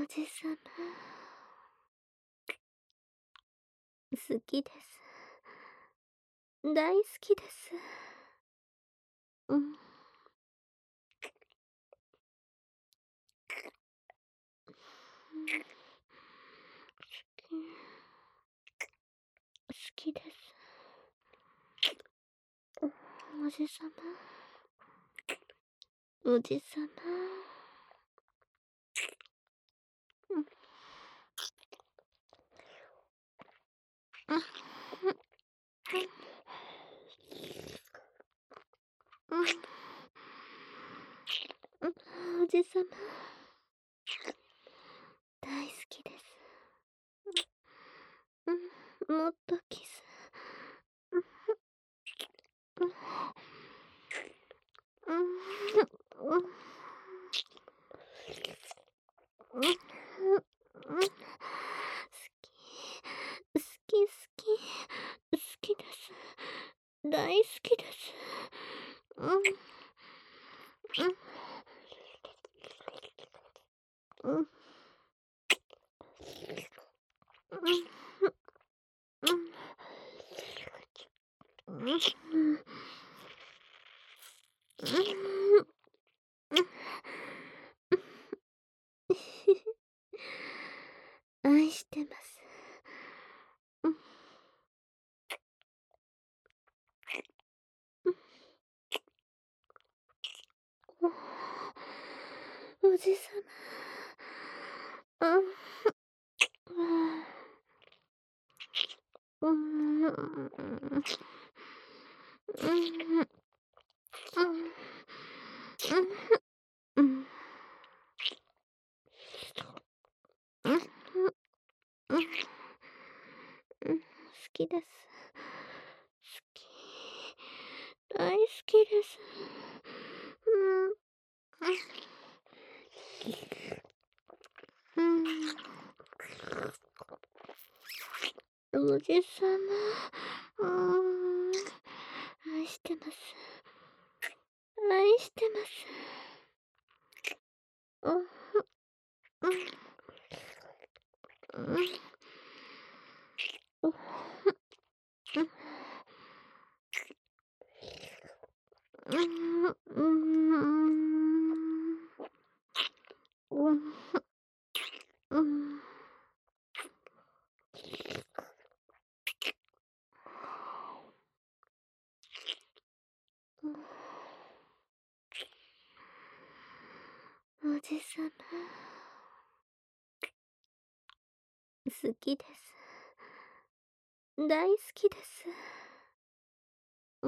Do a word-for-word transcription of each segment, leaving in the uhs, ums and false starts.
おじさま、好きです。大好きです。うん。好きです。おじさま、おじさま。うん。あ、うん。うん。うん、おじさま、大好きです。うん、もっとキス。うん。うん。うん。うん。うん。うん。好き。好き好き。好きです。大好きです。うん。うん。うん。うん。うん。うん。うん。愛してます。うん。うん。おじさま。うん。うん。うん。うん。うん。うん。うん。好きです。好き。大好きです。うん。うん。おじさま。うーん。愛してます。愛してます。うん。うん。うん。うん。うん。うん。うん。うん。おじさま、好きです。大好きです。うん。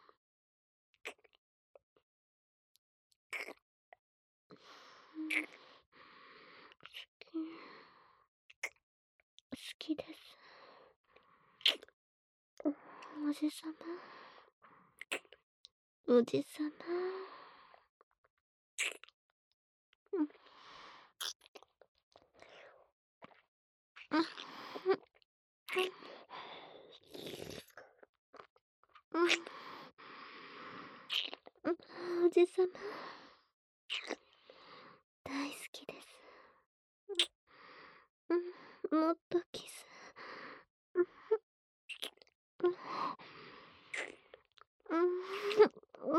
好きです。おじさま、おじさま。うん。うん。うん。うん。おじさま、大好きです。うん。もっとキス。うん。うん。うん。うん。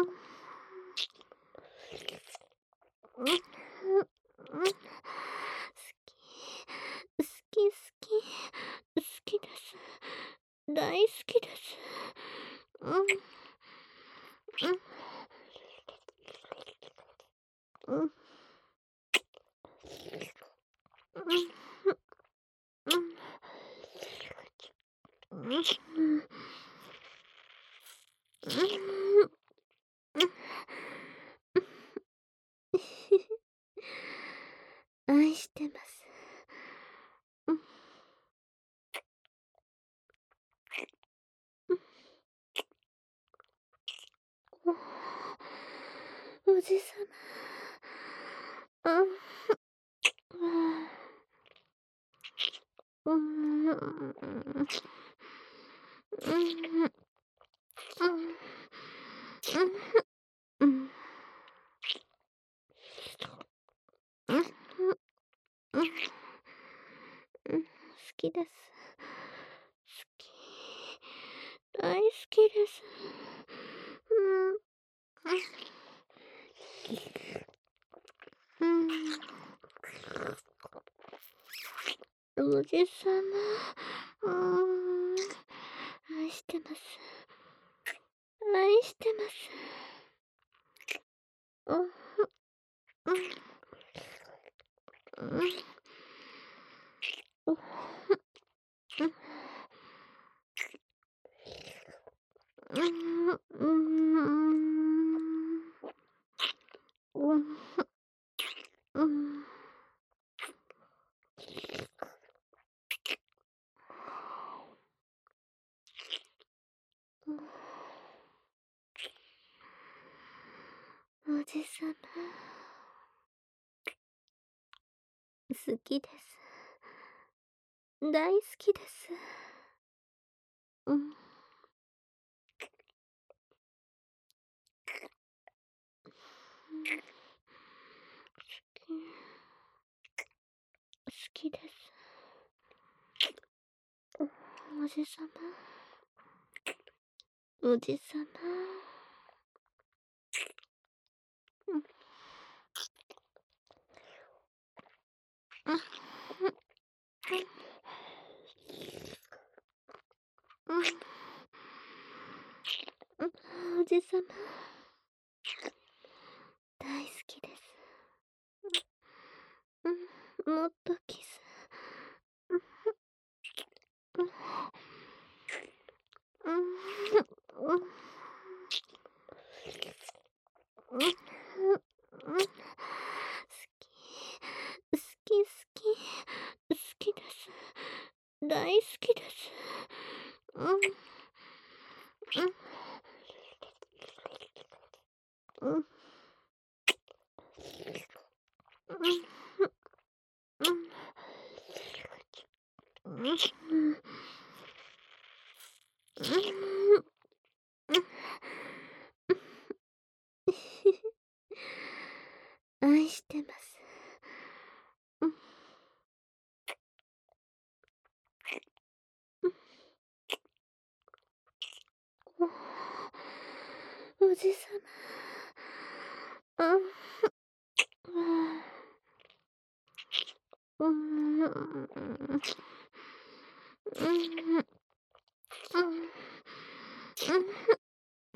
うん。うん。好き。好き好き。好きです。大好きです。うん。うん。うん。うん。うん。うん。うん。愛してます。うん。おじさま。うん。うん。うん。うん。うん。 です。うん。うん。おじさま、うーん、愛してます。愛してます。あ、うん、うん、うん、うん、うん、うん、うん。おじさま、好きです。大好きです。うん。好きです。おじさま、おじさま。うん、うん、うん、うん、おじさま、大好きです。うん、もっとキス。うん、うん、うん、うん、うん、うん、好き、好き、好き、好きです。大好きです。うん、うん、うん、うん、うん、うん、うん、愛してます。うん、お、おじさま。うん、うん、うん、うん、うん、うん、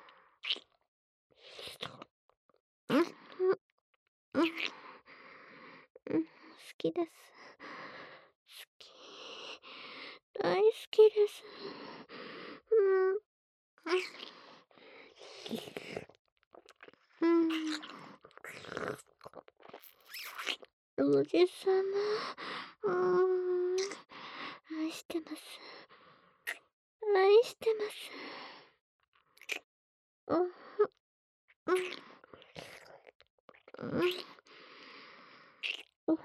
うん、うん、うん、好きです。好き。大好きです。うん、うん、おじさま、うーん、愛してます。愛してます。うん、うん、うん、うん、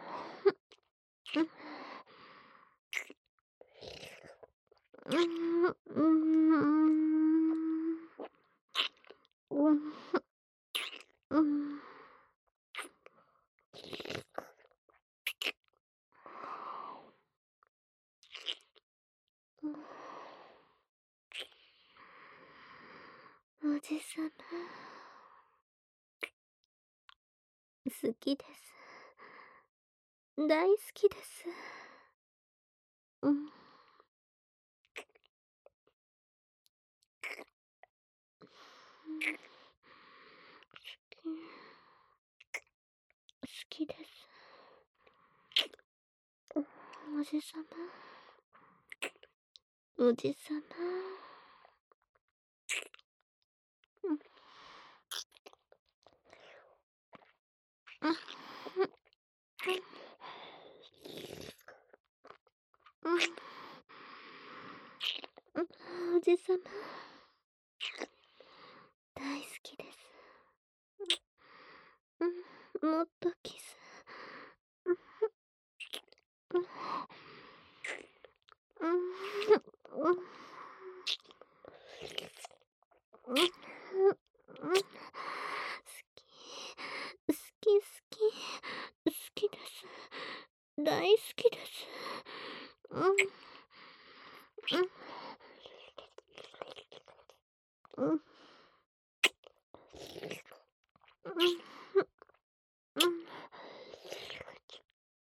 うん、うん、うん、うん、おじさま、好きです。大好きです。うん、好きです。おじさま、おじさま。うん、うん、うん、うん、おじさま、大好きです。うん、もっとキス。うん、うん、うん、うん、うん、うん、好き、好き、好き、好きです。大好きです。